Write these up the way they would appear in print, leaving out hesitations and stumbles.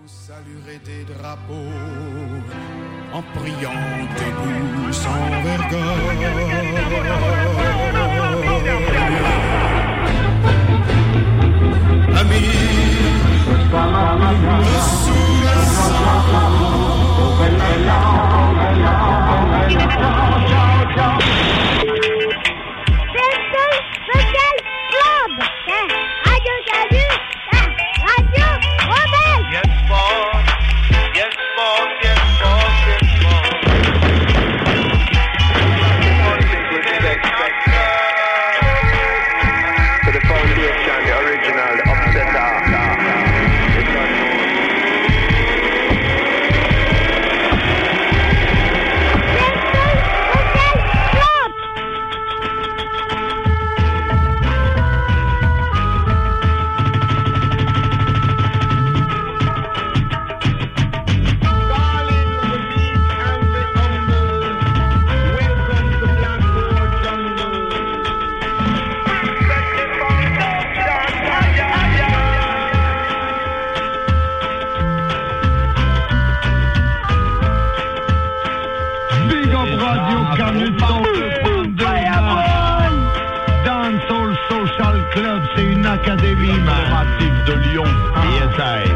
Saluer des drapeaux en priant debout sans vergogne. Amis, sous le Académie informative de Lyon, ISI.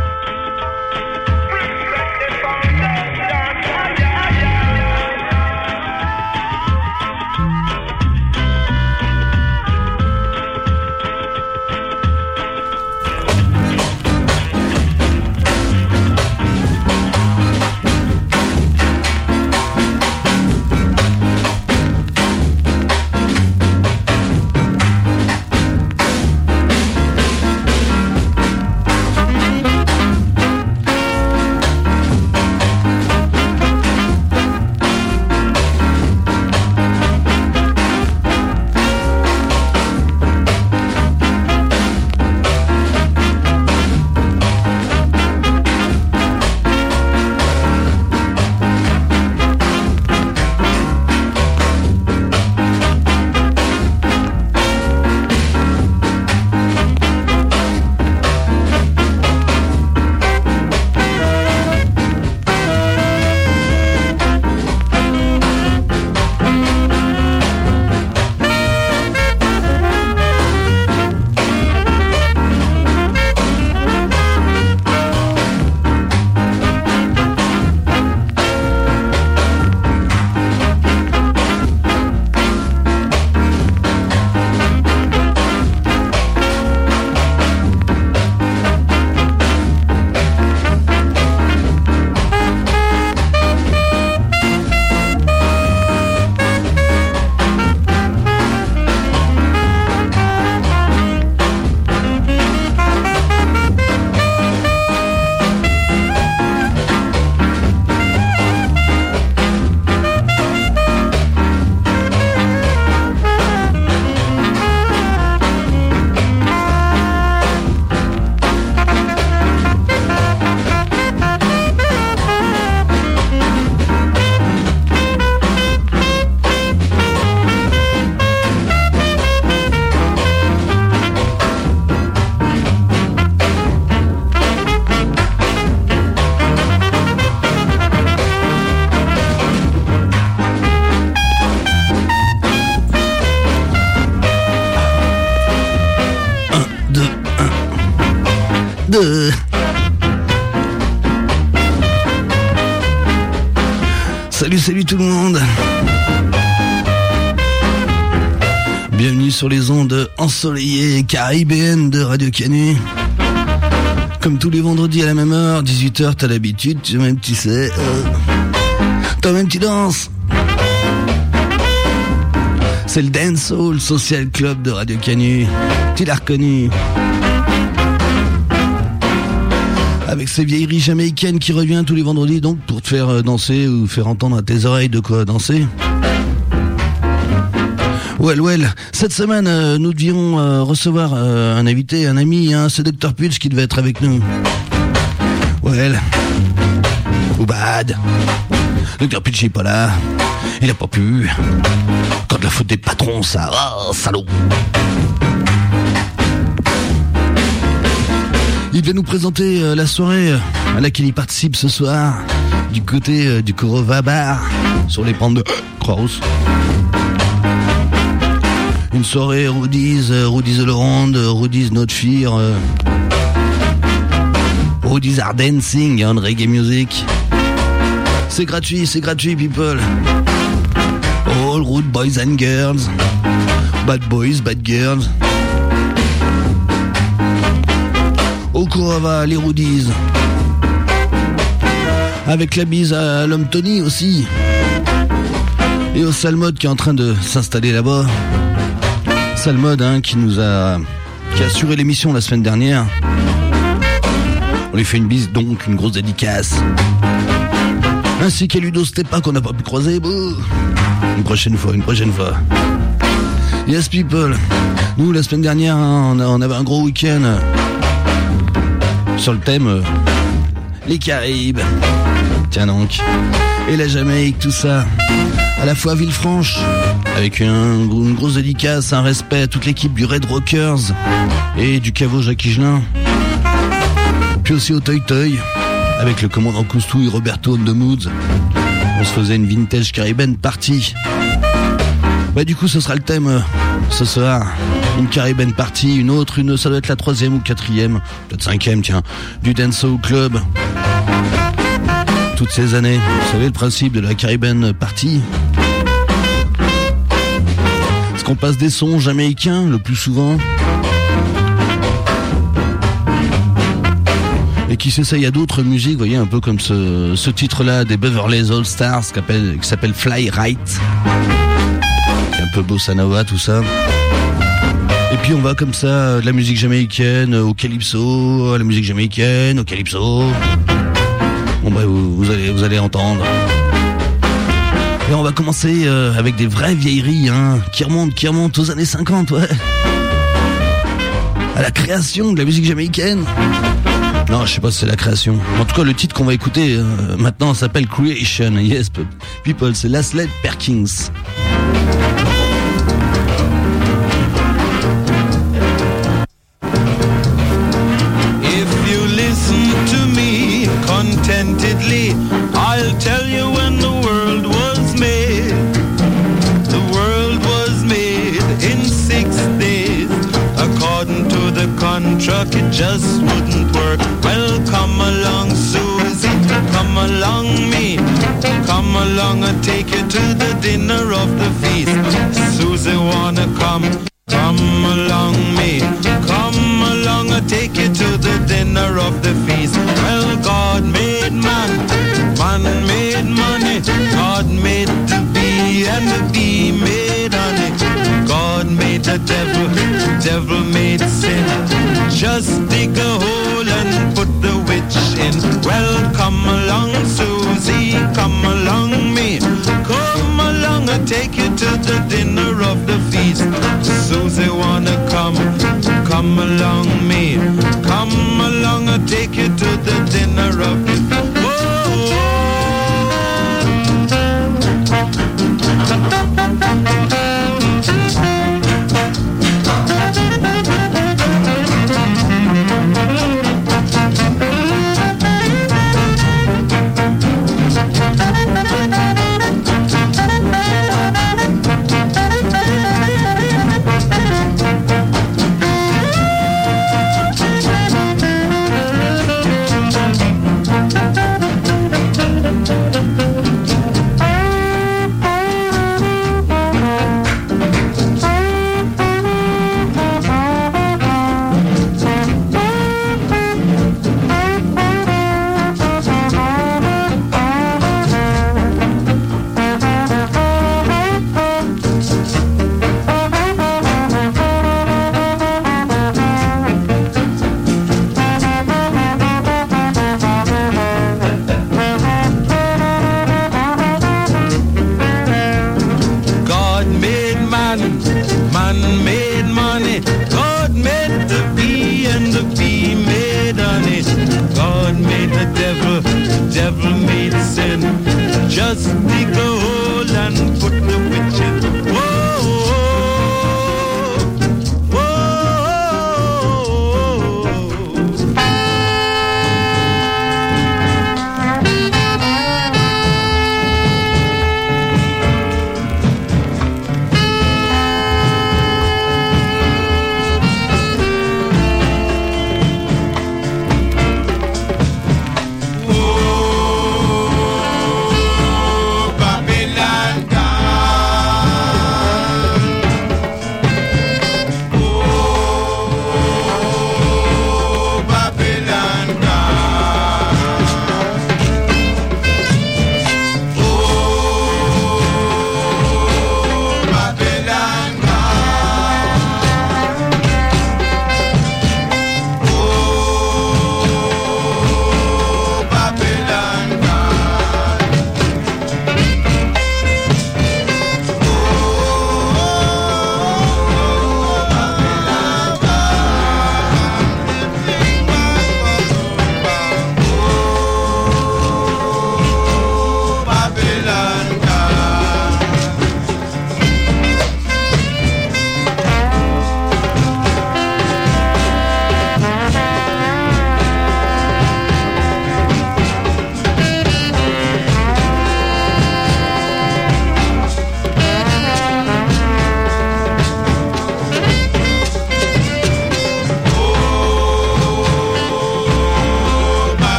Salut tout le monde. Bienvenue sur les ondes ensoleillées caribéennes de Radio Canu. Comme tous les vendredis à la même heure, 18h, t'as l'habitude, toi-même tu sais. Toi-même tu danses. C'est le Dancehall Social Club de Radio Canu. Tu l'as reconnu. Avec ces vieilleries jamaïcaines qui revient tous les vendredis, donc pour te faire danser ou faire entendre à tes oreilles de quoi danser. Well, cette semaine, nous devions recevoir un invité, un ami, hein, c'est Dr Pulse qui devait être avec nous. Well, ou bad. Dr Pulse n'est pas là, il a pas pu. Quand de la faute des patrons, ça, oh, salaud. Il devait nous présenter la soirée à laquelle il participe ce soir du côté du Korova Bar sur les pentes de Croix-Rousse. Une soirée Rudy's the Ronde, Rudy's Not Fear, Rudy's Are Dancing on Reggae Music. C'est gratuit people. All rude boys and girls, bad boys, bad girls. Au Korova, les Rudy's. Avec la bise à l'homme Tony aussi. Et au Salmode qui est en train de s'installer là-bas. Salmode qui a assuré l'émission la semaine dernière. On lui fait une bise, donc une grosse dédicace. Ainsi qu'à Ludo Stepa qu'on n'a pas pu croiser. Une prochaine fois. Yes people. Nous la semaine dernière on avait un gros week-end sur le thème les Caraïbes. Tiens donc. Et la Jamaïque, tout ça. À la fois Villefranche, avec une grosse dédicace, un respect à toute l'équipe du Red Rockers et du Caveau Jacques Higelin. Puis aussi au Toy Toy, avec le commandant Coustou et Roberto on the Moods. On se faisait une vintage Caribbean party. Du coup, ce sera le thème ce soir. Une Caribbean party, une autre, ça doit être la 3e ou 4e, peut-être 5e, tiens, du Dancehall Club. Toutes ces années, vous savez le principe de la Caribbean party. Est-ce qu'on passe des sons jamaïcains le plus souvent? Et qui s'essaye à d'autres musiques, vous voyez, un peu comme ce titre-là des Beverly All Stars qui s'appelle Fly Right. Un peu bossa nova, tout ça. Et puis on va comme ça, de la musique jamaïcaine au calypso, à la musique jamaïcaine au calypso. Vous allez entendre. Et on va commencer avec des vraies vieilleries, qui remontent aux années 50, ouais. À la création de la musique jamaïcaine. Non, je sais pas si c'est la création. En tout cas, le titre qu'on va écouter maintenant s'appelle Creation. Yes, people, c'est Laslett Perkins. Contentedly, I'll tell you when the world was made. The world was made in 6 days. According to the contract, it just wouldn't work. Well, come along, Susie, come along, me. Come along and take you to the dinner of the feast. Susie wanna come along, me. Come along and take you to the dinner of the feast. Well, God made man, man made money. God made the bee and the bee made honey. God made the devil made sin. Just dig a hole and put the witch in. Well, come along, Susie, come along, me. Come along and take you to the dinner of the feast. Susie wanna come along, me. Come along and take you to the dinner of the feast.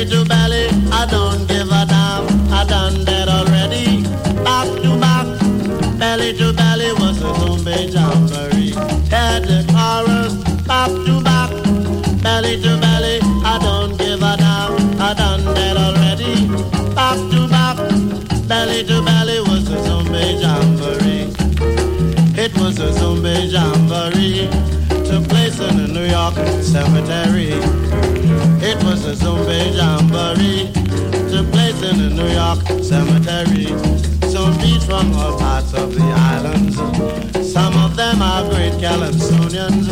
belly to belly, I don't give a damn, I done that already. Back to back, belly to belly was a zombie jamboree. Head the chorus, back to back, belly to belly, I don't give a damn, I done that already. Back to back, belly to belly was a zombie jamboree. It was a zombie jamboree, took place in the New York cemetery. It was a zombie jamboree, took place in the New York cemetery. Zombies from all parts of the islands, some of them are great Calypsonians.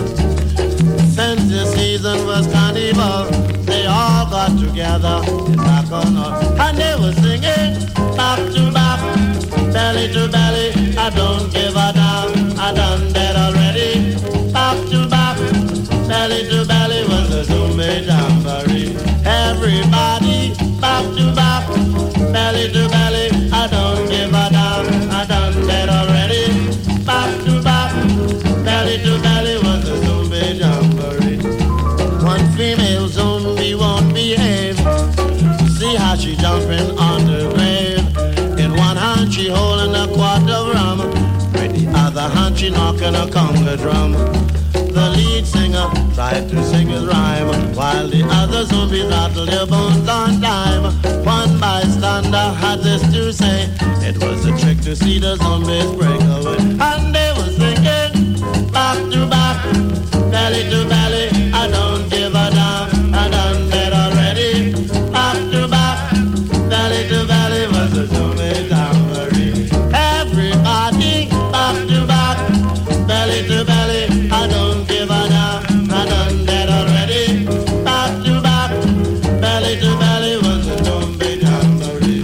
Since the season was carnival, they all got together in Bacchanal, and they were singing back to back, belly to belly, I don't give a damn, I done that already. Back to back, belly to belly was a zombie jamboree. Everybody back to back, belly to belly, I don't give a damn, I done that already. Back to back, belly to belly was a zombie jamboree. One female zombie won't behave, see how she jumping on the grave. In one hand she holding a quart of rum, with the other hand she knocking a conga drum. The lead singer tried to sing his rhyme, while the other zombies rattled their bones on time. One bystander had this to say, it was a trick to see the zombies break away. And they were singing back to back, belly to belly, I don't give a damn, I done that already. Back to back, belly to belly was a zombie jamboree. Everybody back to back, belly to belly, I don't give a damn, I done that already. Back to back, belly to belly was a zombie jamboree.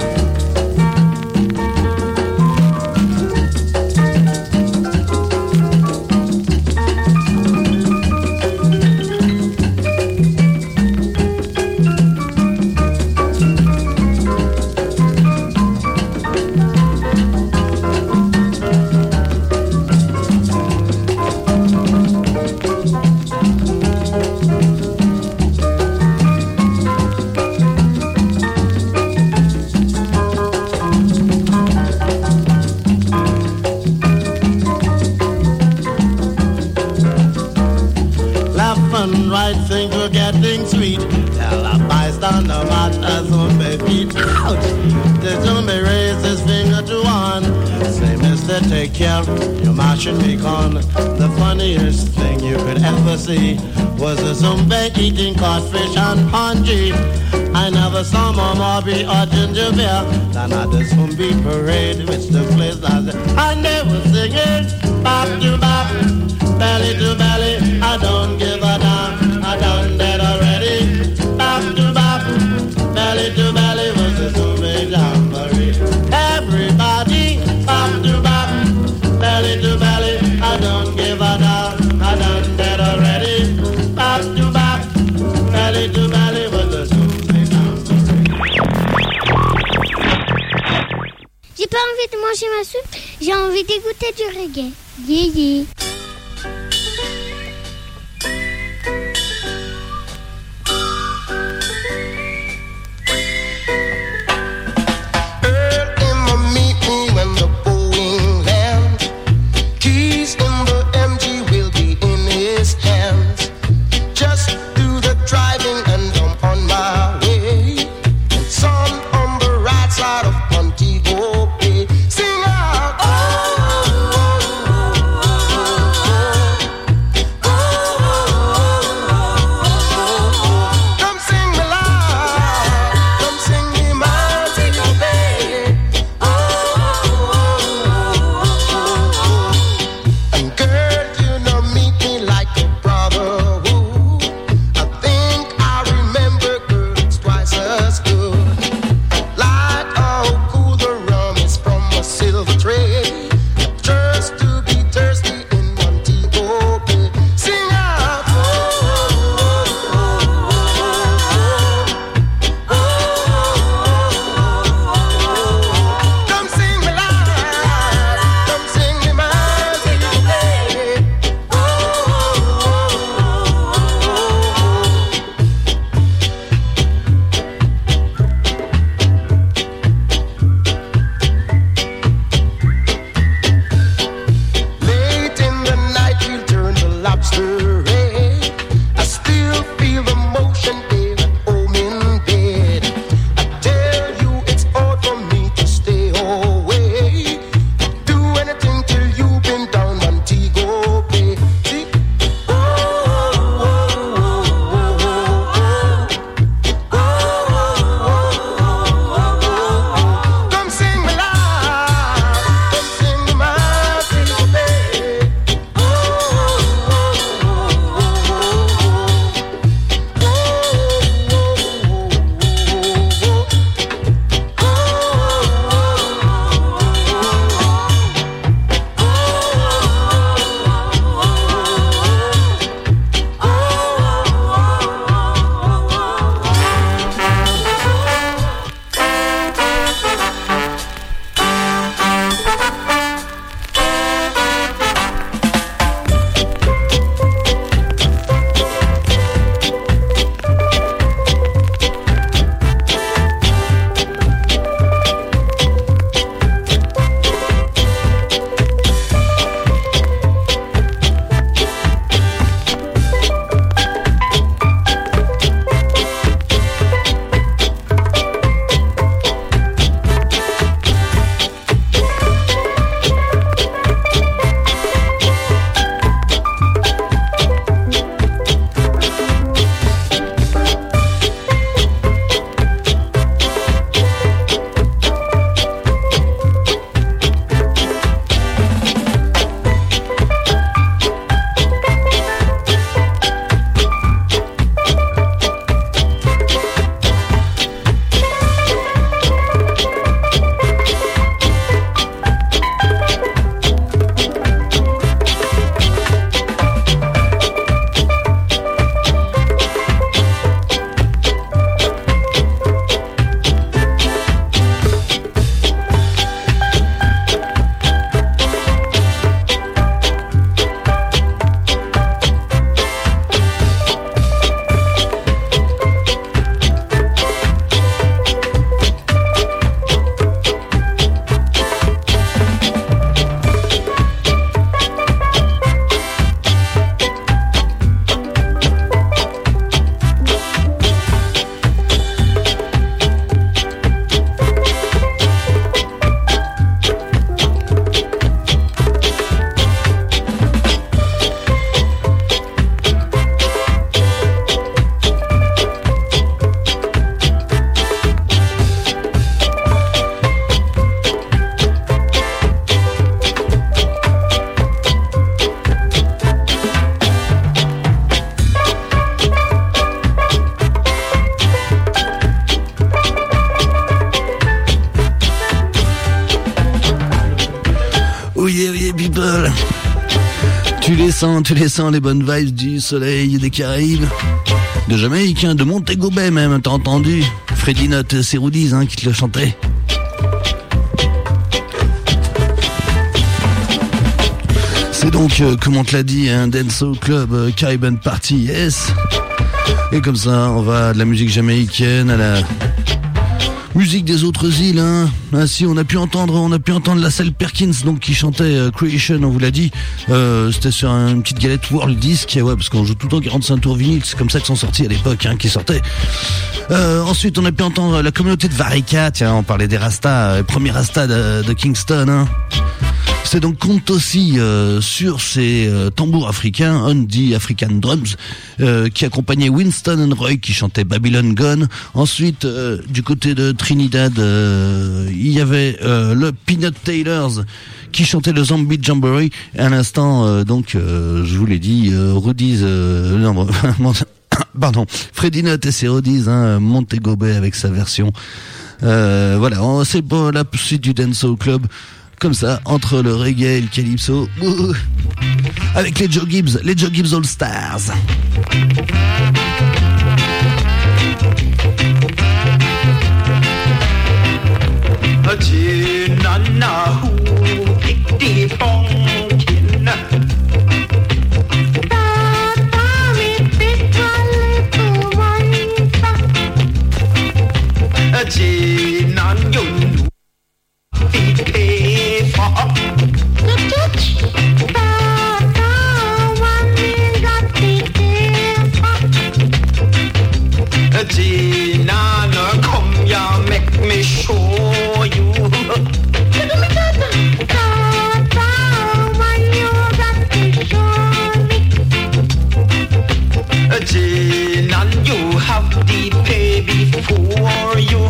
Right, things were getting sweet. Tell a bystander matters on my feet. Ouch! The zombie raised his finger to one. Say, mister, take care, you're mashing me con. The funniest thing you could ever see was a zombie eating codfish and pongy. I never saw more Moby or ginger beer than at the zombie parade, which took place last day. And they were singing back to back, belly to belly, I don't give a damn, I done that already. Back to back, belly to belly was a zombie jamboree. Everybody back to back, belly to belly, I don't give a damn, I done that already. Back to back, belly to belly was a zombie jamboree. J'ai pas envie de manger ma soupe, j'ai envie d'écouter du reggae. Yeah, yeah. Montego Bay, sing out, oh, oh, oh, oh, oh. les sens, les bonnes vibes du soleil des Caraïbes. De Jamaïque, de Montego Bay même, t'as entendu? Freddie Note, c'est Rudies qui te le chantait. C'est donc, comme on te l'a dit, un Dancehall Club Caribbean Party, yes. Et comme ça, on va de la musique jamaïcaine à la musique des autres îles, hein. Ah si, on a pu entendre LaSalle Perkins, donc qui chantait Creation, on vous l'a dit. C'était sur une petite galette World Disc, ouais, parce qu'on joue tout le temps 45 tours vinyle, c'est comme ça qu'ils sont sortis à l'époque, qui sortaient. Ensuite, on a pu entendre la communauté de Varika, tiens, on parlait des Rastas, les premiers Rastas de Kingston, hein. C'est donc compte aussi sur ces tambours africains, On the African Drums, qui accompagnait Winston and Roy qui chantait Babylon Gone. Ensuite, du côté de Trinidad, il y avait le Peanut Tailors qui chantait le Zombie Jamboree. Et à l'instant, je vous l'ai dit, Rudies, pardon, Freddie Note et ses Rudies, Montego Bay avec sa version. Voilà, c'est pour la suite du Dancehall Club. Comme ça, entre le reggae et le calypso, avec les Joe Gibbs All Stars. Nana, come ya, make me show you. Gina, you have the pay before you.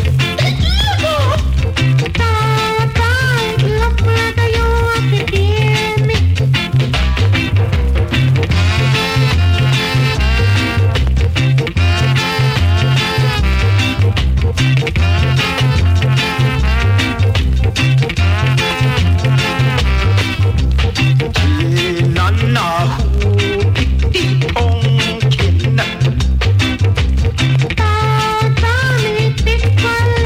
Well,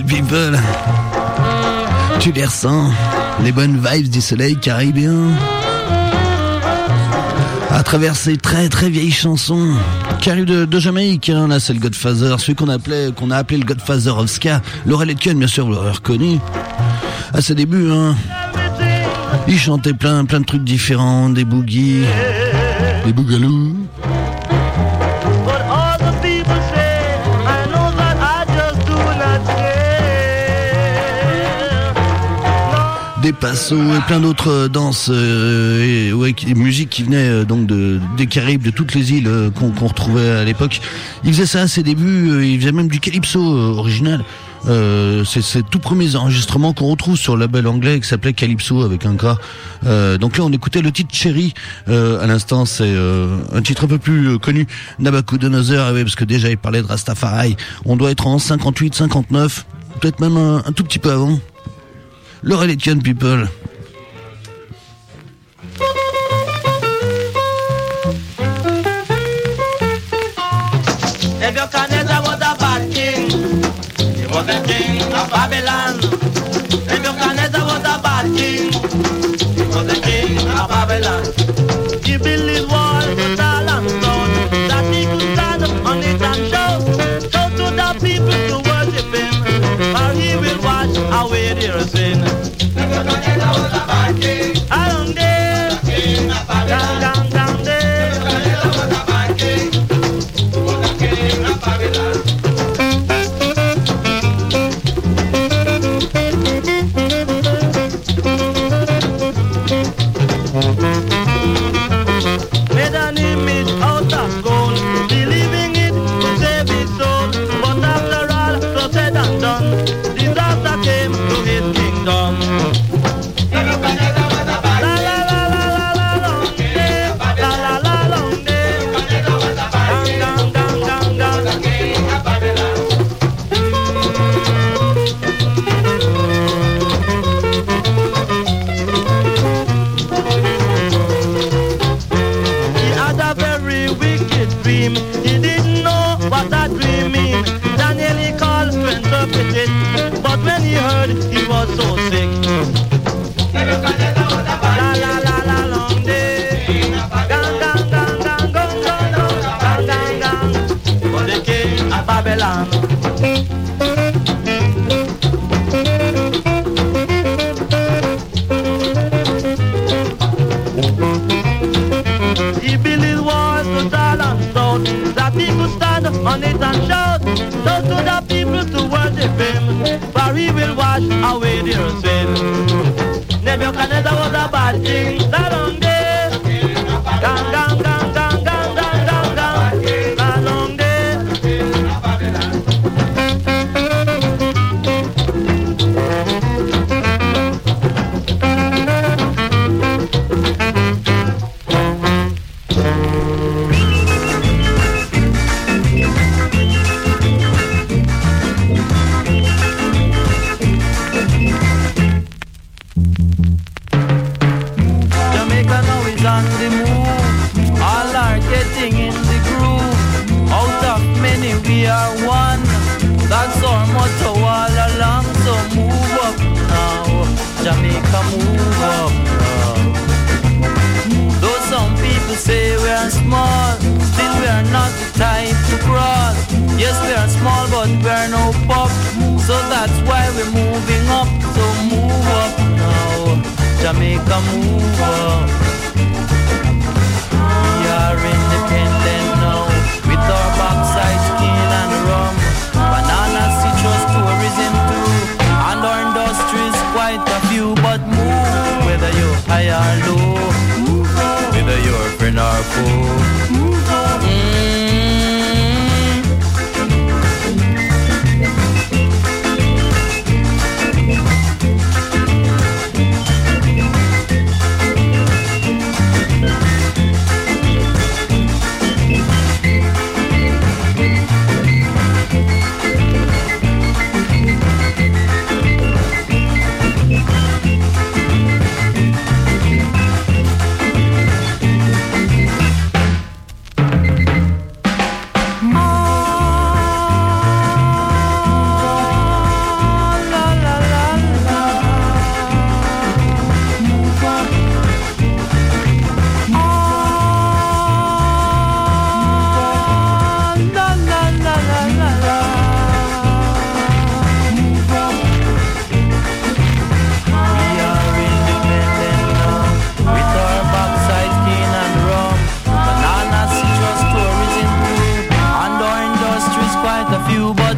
people. Tu les ressens, les bonnes vibes du soleil caribéen. À travers ces très très vieilles chansons qui arrivent de Jamaïque, hein. Là c'est le Godfather, celui qu'on a appelé le Godfather of Ska. Laurel Aitken, bien sûr, vous l'aurez reconnu. À ses débuts, hein, il chantait plein de trucs différents, des boogies, des boogaloo. Des passos et plein d'autres danses et musiques qui venaient donc des Caraïbes, de toutes les îles qu'on retrouvait à l'époque. Il faisait ça à ses débuts, il faisait même du calypso original. C'est ses tout premiers enregistrements qu'on retrouve sur le label anglais qui s'appelait Calypso avec un K. Donc là on écoutait le titre Cherry à l'instant, c'est un titre un peu plus connu, Nabucodonosor, parce que déjà il parlait de Rastafari. On doit être en 58, 59, peut-être même un tout petit peu avant. Laurel Aitken, people. Nebuchadnezzar was a bad king. He was the king of Babylon. Nebuchadnezzar was a bad king. He was the king of Babylon. He built his walls with tall and stone, that he could stand on it and shout. So to the people to worship him, for he will wash away their sin. Nebuchadnezzar was a bad king. Along there, the king of Babylon. Down there. Nebuchadnezzar was a bad king. He was the king of Babylon. Made an image out of gold, believing it to save his soul. But after all, so said and done, disaster came to his kingdom. Nebuchadnezzar was a bad king. La la la la la la long day, la la la long day. Nebuchadnezzar was a bad king. Gang gang gang gang, the king of Babylon. He had a very wicked dream. He didn't know what that dream mean. Daniel he called to interpret it, but when he heard, he was so sick. Nebuchadnezzar was a bad king. La la la la long day. Gang gang gang gang gang gang gang gang gang. For the king of Babylon. He built his walls to tall and stout, that he could stand on it and shout. So to the people to worship him, for he will wash away their sin. Nebuchadnezzar was a bad king. That long day, gang gang gang gang gang gang gang gang. That long day. Jamaica now is on the move. All are getting in the groove. Out of many we are one. That's our motto all along. So move up now, Jamaica, move up now. Though some people say we are small, still we are not the type to crawl. Yes, we are small, but we are no pop. So that's why we're moving up. So move up now, Jamaica, move up. We are independent now, with our backside skin and rum. Banana, citrus, tourism too, and our industries quite a few. But move, whether you're high or low, whether you're friend or foe.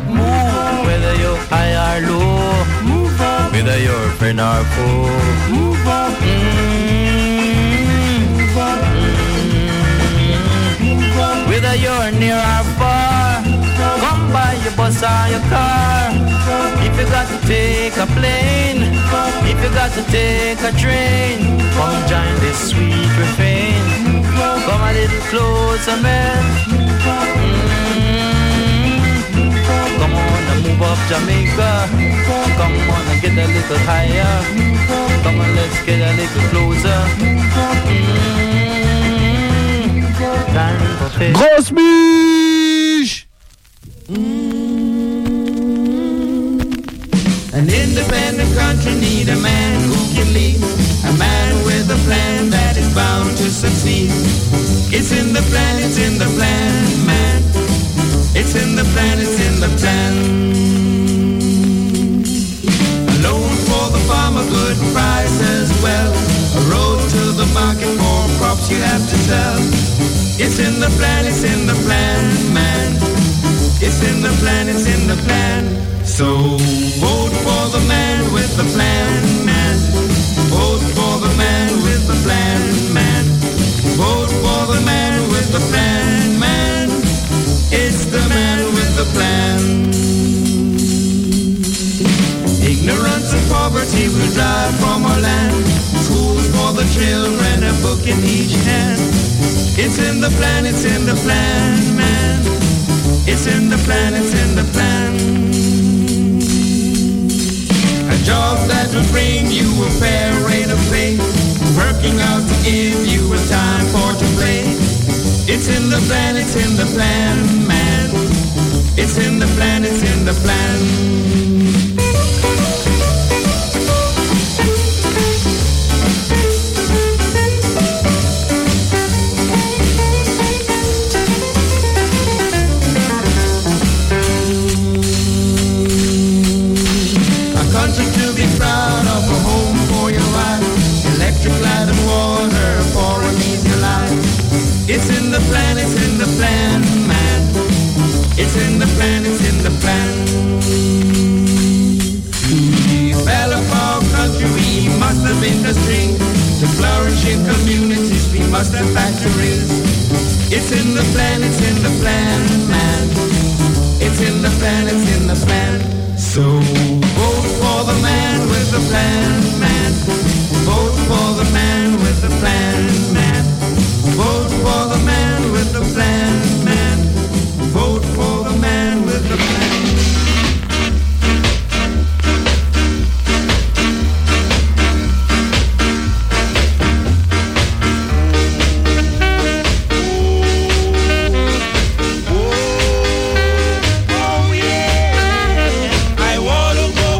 Move, whether you're high or low. Move up, whether you're friend or foe. Move up. Move up. Move up. Whether you're near or far, come by your bus or your car. If you got to take a plane, if you got to take a train, come join this sweet refrain. Come a little closer, man. Come on and move up Jamaica. Come on and get a little higher. Come on, let's get a little closer. Grosse biche! An independent country need a man who can lead, a man with a plan that is bound to succeed. It's in the plan, it's in the plan, man. It's in the plan, it's in the plan. A loan for the farmer, good price as well. A road to the market for crops you have to sell. It's in the plan, it's in the plan, man. It's in the plan, it's in the plan. So vote for the man with the plan, man. Vote for the man with the plan, man. Vote for the man with the plan, man. It's the man with the plan. Ignorance and poverty will drive from our land. Schools for the children, a book in each hand. It's in the plan, it's in the plan, man. It's in the plan, it's in the plan. A job that will bring you a fair rate of pay, working out to give you a time for to play. It's in the plan, it's in the plan, man. It's in the plan, it's in the plan. It's in the plan, it's in the plan, man. It's in the plan, it's in the plan. To develop our country, we must have industry. To flourish in communities, we must have factories. It's in the plan, it's in the plan, man. It's in the plan, it's in the plan. So vote for the man with the plan, man. Vote for the man with the plan, man. Vote for the man with the plan, man. Vote for the man with the plan. Oh yeah, I wanna go,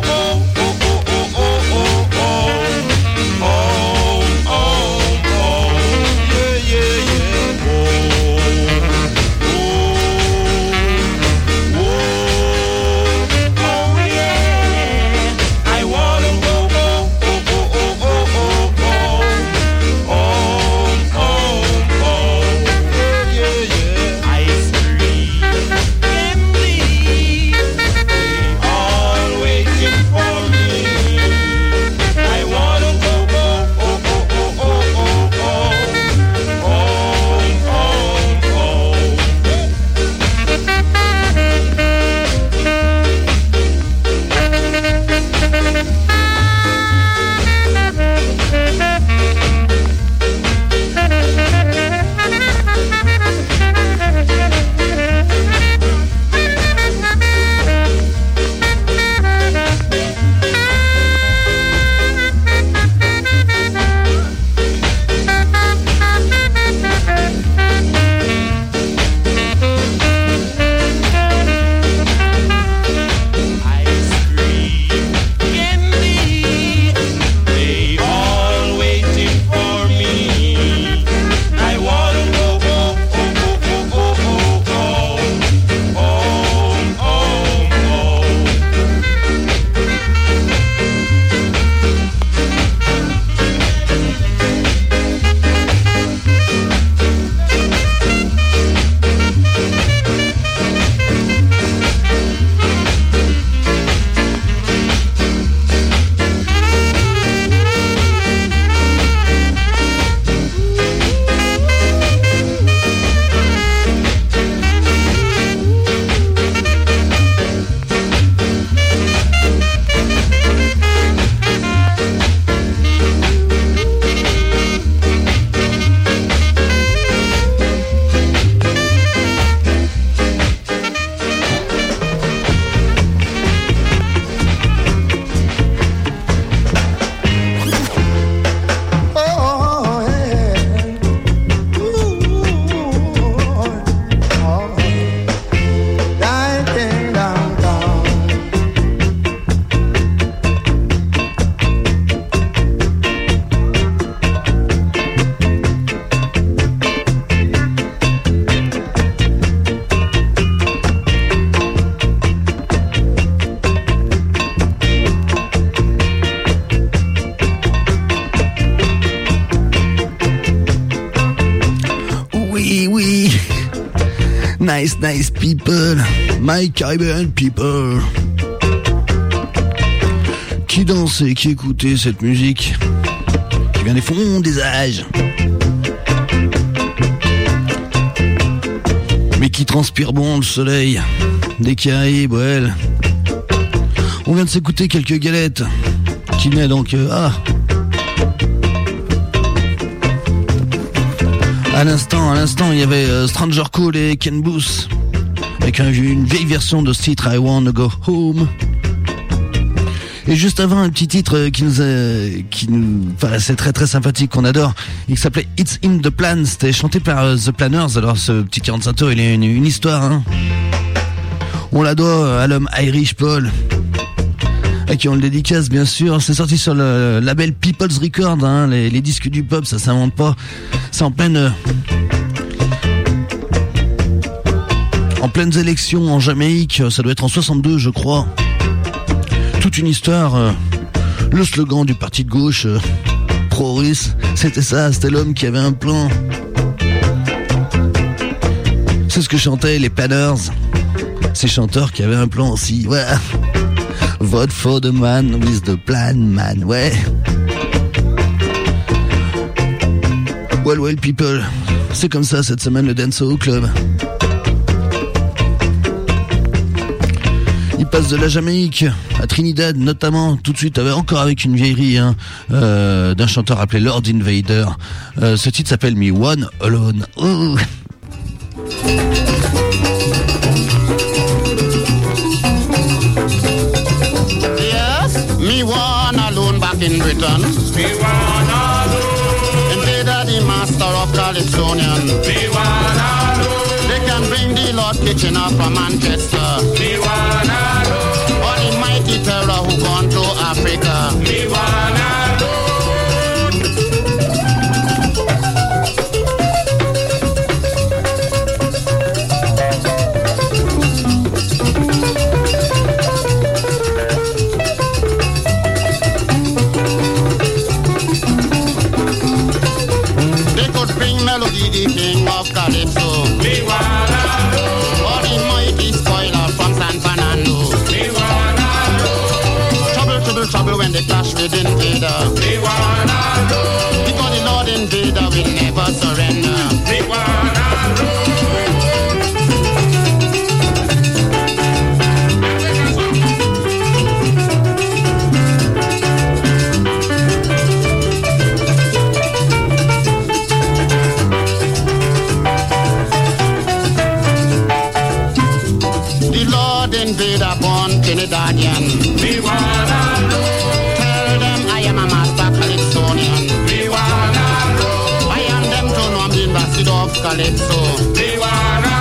Nice, nice people. My Caribbean people. Qui danse et qui écoutait cette musique qui vient des fonds des âges, mais qui transpire bon le soleil des Caraïbes, ouais. On vient de s'écouter quelques galettes qui naît donc À l'instant, il y avait Stranger Call et Ken Booth avec une vieille version de ce titre I Wanna Go Home. Et juste avant, un petit titre qui nous paraissait très très sympathique, qu'on adore, il s'appelait It's in the Plan. C'était chanté par The Planners. Alors ce petit 45 tours, il a une histoire, hein. On la doit à l'homme Irish Paul, à qui on le dédicace bien sûr. C'est sorti sur le label People's Record, hein. Les disques du pop, ça s'invente pas. C'est en pleines élections en Jamaïque. Ça doit être en 62, je crois. Toute une histoire. Le slogan du parti de gauche pro-russe, c'était ça, c'était l'homme qui avait un plan. C'est ce que chantaient les Planners, ces chanteurs qui avaient un plan aussi. Ouais. Vote for the man with the plan, man. Ouais. Well, people. C'est comme ça cette semaine, le Dancehall Club. Il passe de la Jamaïque à Trinidad, notamment, tout de suite, encore avec une vieillerie, hein, d'un chanteur appelé Lord Invader. Ce titre s'appelle Me One Alone. Oh. Yes, me one alone back in Britain. Me one alone. Invader, the master of Calypsonian. Me one alone. They can bring the Lord Kitchener from Manchester. Me one alone. Or the mighty terror who gone to Africa. Me one alone. Melody, the king of Calypso. Me wanna know. Or the mighty spoiler from San Fernando. Me wanna know. Trouble, trouble, trouble when they clash with Invader. Me wanna know. Because the Lord Invader will never surrender. Me wanna know. Invader born Trinidadian. Me wanna know. Tell them I am a master Calypsonian. Me wanna know. I am them to know I'm the ambassador of Calypso. Me wanna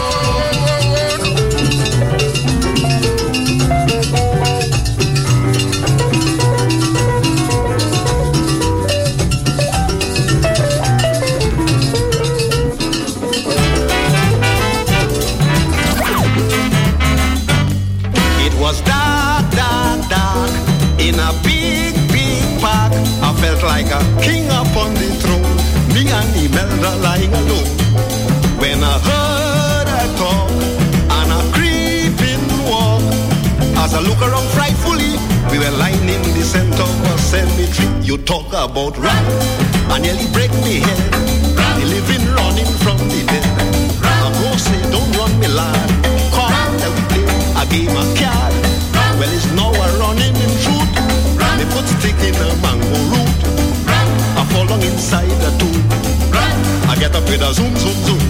in a big, big park. I felt like a king upon the throne, me and Imelda lying alone. When I heard her talk and a creeping walk, as I look around frightfully, we were lying in the center of a cemetery. You talk about run, and nearly break me head. The living running from the dead. I go say, don't run me lad, come and we play a game of card. Well, it's now a running in truth. Me put stick in a mango root. I fall down inside the tomb. I get up with a zoom, zoom, zoom.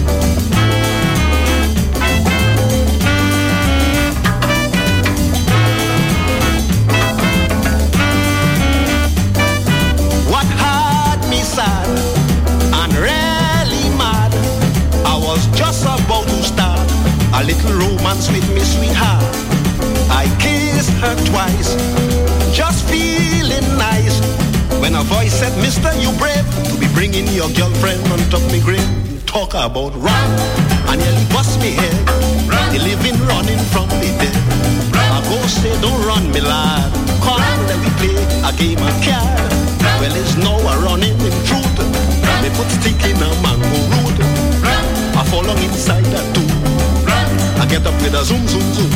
What had me sad and really mad, I was just about to start a little romance with me sweetheart. I kissed her twice, just feeling nice, when a voice said, Mister, you brave to be bringing your girlfriend on top me grave. You talk about run, and nearly bust me head. The living running from the dead. I go say, don't run me lad, come let we play a game of card. Well, it's now a running in truth. Me put stick in a mango root. I fall on inside that too. I get up with a zoom, zoom, zoom.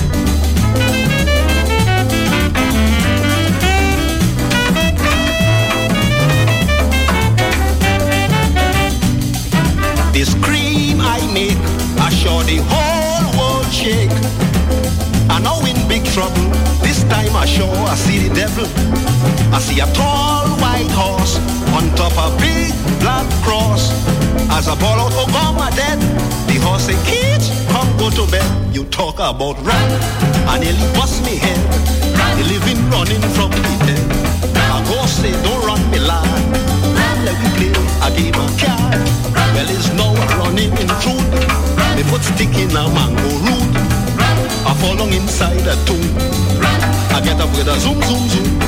The scream I make, I sure the whole world shake. I know in big trouble, this time I sure I see the devil. I see a tall white horse on top of a big black cross. As I fall out, oh God, my dead. The horse say, kids, come go to bed. You talk about run, and nearly bust me head. The living running from the dead. I go say, don't run me lad. Let me play a game of card. Well, it's now running in truth. Me put stick in a mango root. I fall on inside a tomb. I get up with a zoom, zoom, zoom.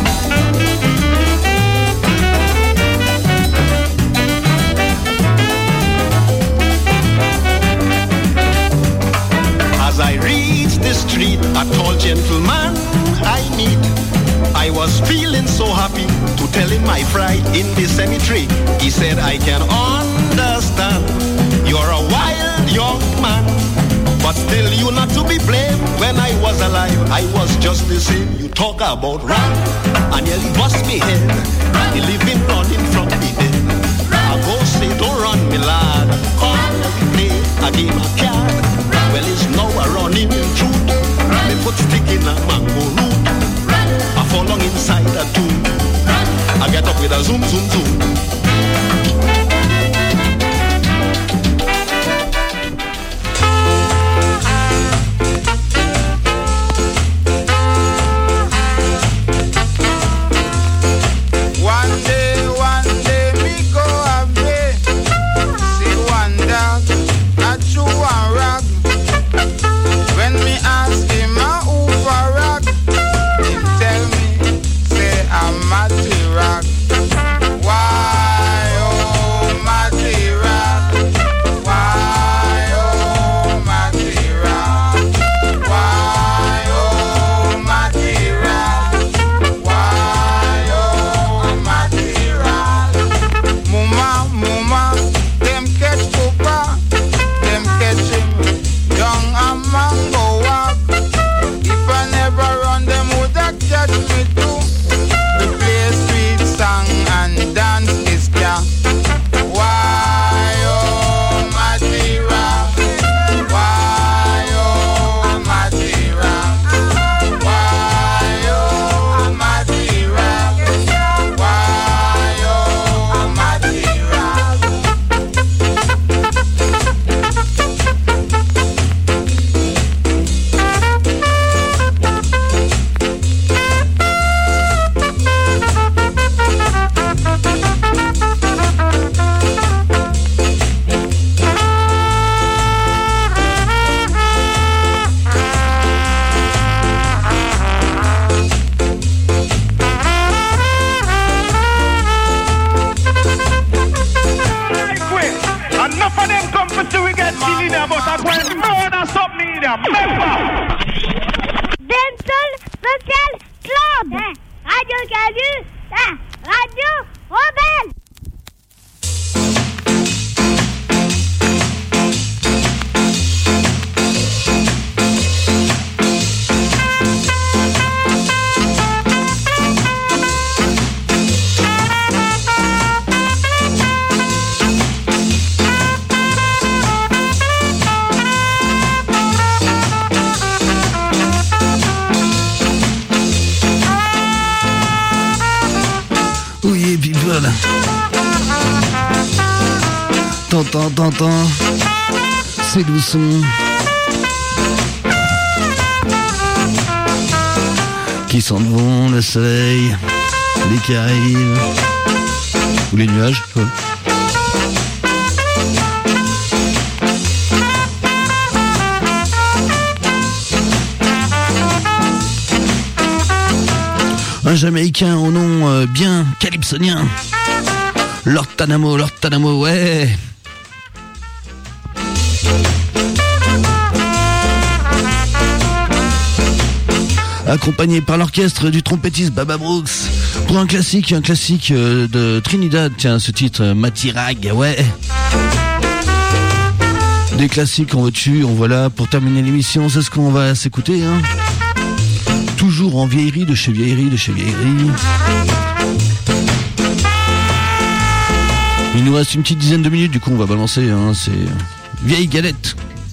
As I reach the street, a tall gentleman I meet. I was feeling so happy to tell him my fright in the cemetery. He said, I can understand. You're a wild young man, but still you not to be blamed. When I was alive, I was just the same. You talk about run, and nearly bust me head. The living running from the dead. I go say, don't run me lad. Come let me play a game of card. Well, it's now a running in truth. Me put stick in a mango root. I fall on inside a tomb. I get up with a zoom, zoom, zoom. T'entends, c'est doucement. Qui sentent bon le soleil, les Caraïbes ou les nuages. Ouais. Un Jamaïcain au nom bien calypsonien. Lord Tanamo, ouais. Accompagné par l'orchestre du trompettiste Baba Brooks pour un classique de Trinidad. Tiens, ce titre Matirag, ouais. Des classiques en veux-tu, en voilà. Pour terminer l'émission, c'est ce qu'on va s'écouter. Hein. Toujours en vieillerie, de chez vieillerie, de chez vieillerie. Il nous reste une petite dizaine de minutes, du coup on va balancer. Hein. C'est Vieille Galette.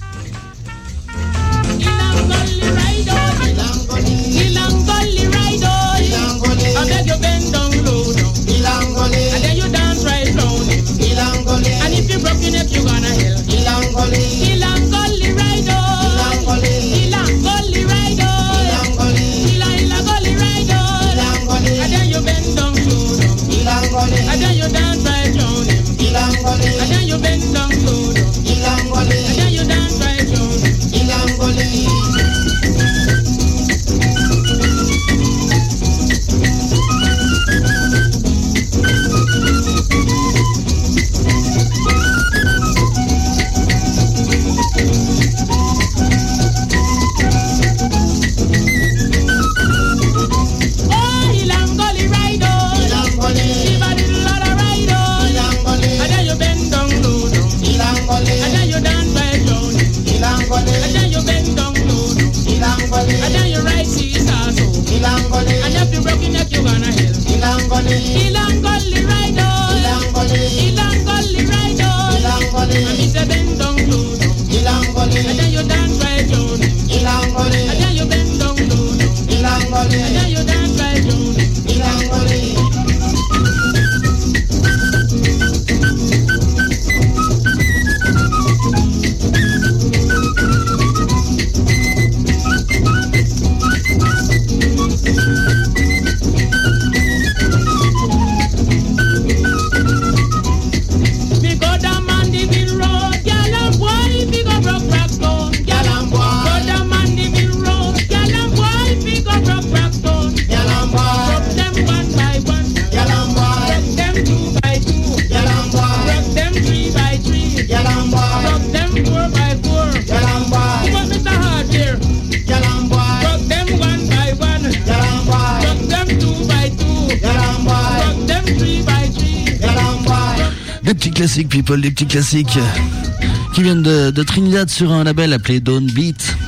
Classiques, people, des petits classiques qui viennent de Trinidad sur un label appelé Dawn Beat.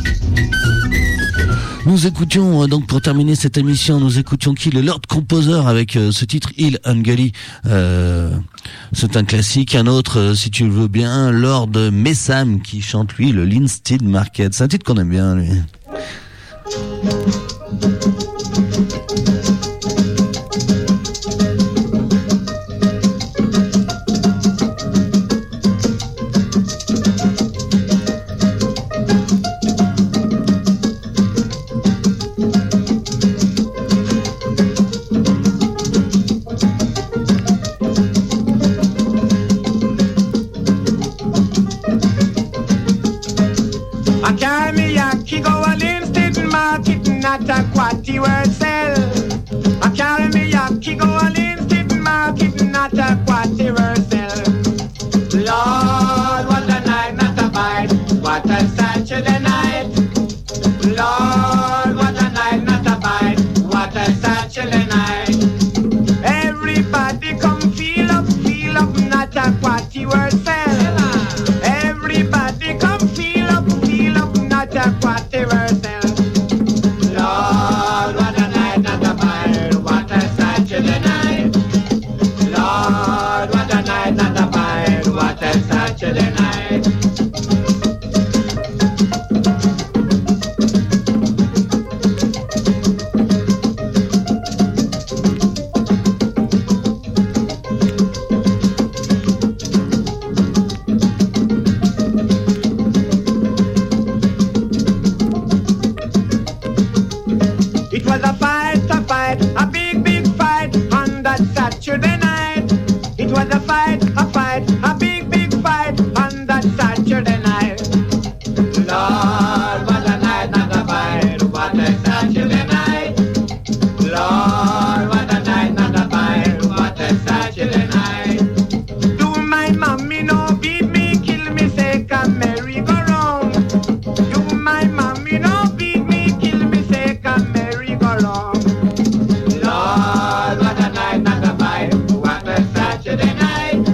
Nous écoutions, donc pour terminer cette émission, nous écoutions qui? Le Lord Composer avec ce titre Il Ungully. C'est un classique. Un autre, si tu le veux bien, Lord Messam qui chante lui le Linstead Market. C'est un titre qu'on aime bien lui. Saturday night.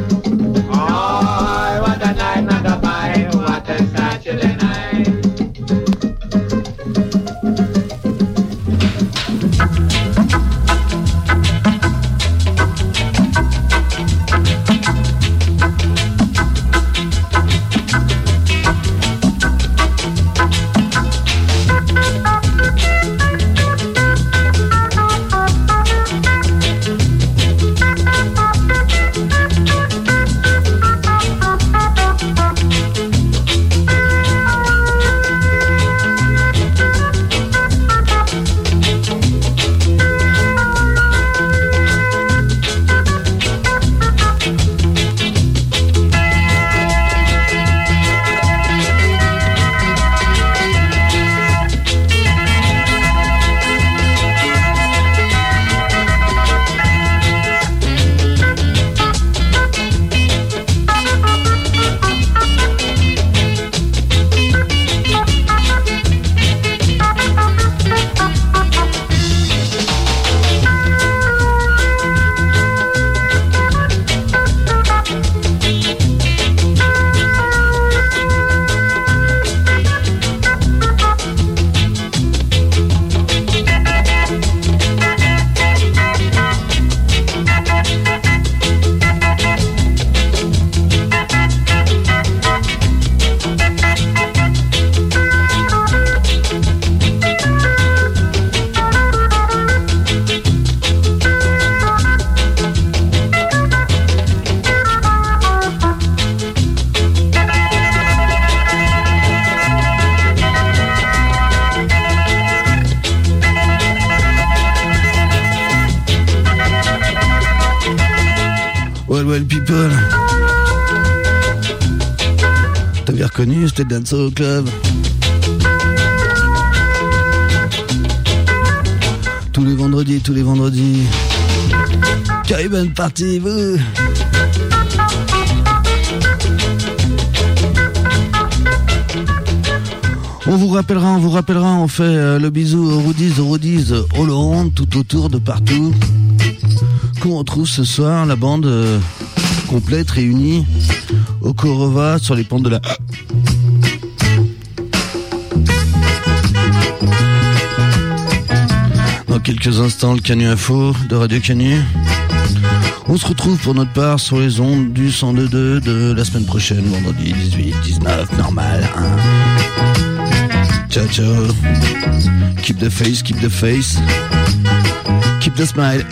well people. T'avais reconnu, c'était Dancehall Club. Tous les vendredis. Caribbean Party, vous. On vous rappellera, on fait le bisou aux Rudies all around, tout autour, de partout. Qu'on retrouve ce soir la bande complète, réunie au Korova sur les pentes de la... Dans quelques instants, le Canu Info de Radio Canu. On se retrouve pour notre part sur les ondes du 102.2 de la semaine prochaine, vendredi 18, 19, normal, hein. Ciao, ciao. Keep the face. Keep the smile.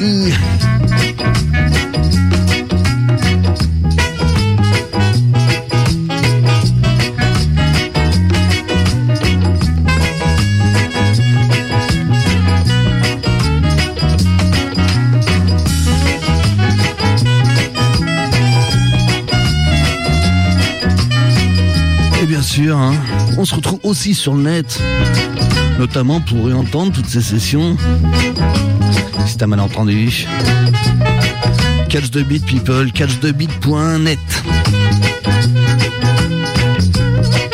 Et bien sûr, hein, on se retrouve aussi sur le net, notamment pour y entendre toutes ces sessions. Si t'as mal entendu, Catch the Beat people, catchthebeat.net.